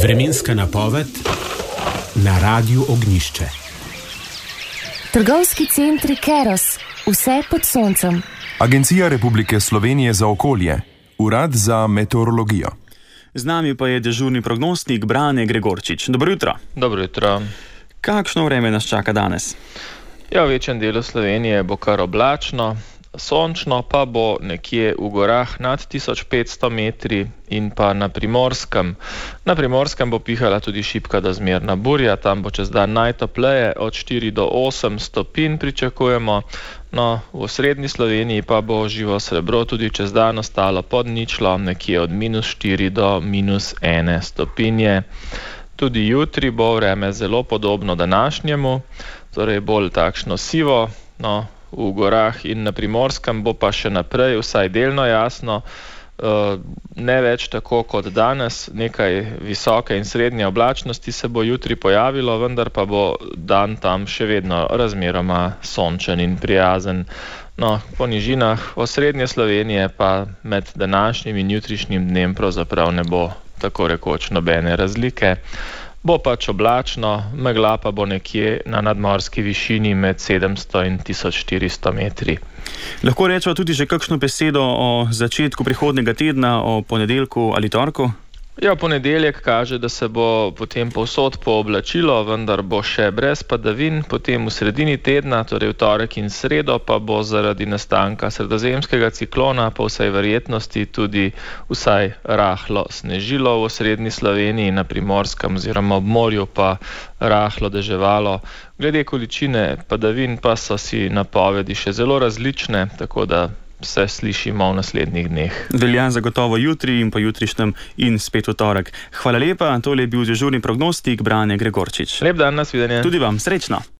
Vremenska napoved na Radiu Ognjišče. Trgovski centri Keros, vse pod soncem. Agencija Republike Slovenije za okolje, Urad za meteorologijo. Z nami pa je dežurni prognostik Brane Gregorčič. Dobro jutro. Dobro jutro. Kakšno vreme nas čaka danes? Ja, v večjem delu Slovenije bo kar oblačno, sončno pa bo nekje v gorah nad 1500 metri in pa na Primorskem. Na Primorskem bo pihala tudi šibka do zmerna burja, tam bo čez dan najtopleje, od 4 do 8 stopinj pričakujemo. No, v osrednji Sloveniji pa bo živo srebro tudi čez dan ostalo pod ničlo, nekje od -4 do -1 stopinje. Tudi jutri bo vreme zelo podobno današnjemu, torej bolj takšno sivo, no, v gorah in na Primorskem bo pa še naprej vsaj delno jasno, ne več tako kot danes, nekaj visoke in srednje oblačnosti se bo jutri pojavilo, vendar pa bo dan tam še vedno razmeroma sončen in prijazen. No, po nižinah osrednje Slovenije pa med današnjim in jutrišnjim dnem pravzaprav ne bo tako rekoč nobene razlike. Bo pač oblačno, megla pa bo nekje na nadmorski višini med 700 in 1400 metri. Lahko rečemo tudi že kakšno besedo o začetku prihodnjega tedna, o ponedeljku ali torku? Ja, ponedeljek kaže, da se bo potem povsod pooblačilo, vendar bo še brez padavin, potem v sredini tedna, torej v torek in sredo, pa bo zaradi nastanka sredozemskega ciklona po vsej verjetnosti tudi vsaj rahlo snežilo v osrednji Sloveniji, na Primorskem oziroma ob morju pa rahlo deževalo. Glede količine padavin pa so si napovedi še zelo različne, tako da se slišimo v naslednjih dneh. Velja zagotovo jutri in po jutrišnjem in spet v torek. Hvala lepa, tole je bil dežurni prognostik Brane Gregorčič. Lep dan, nasvidenje. Tudi vam, srečno.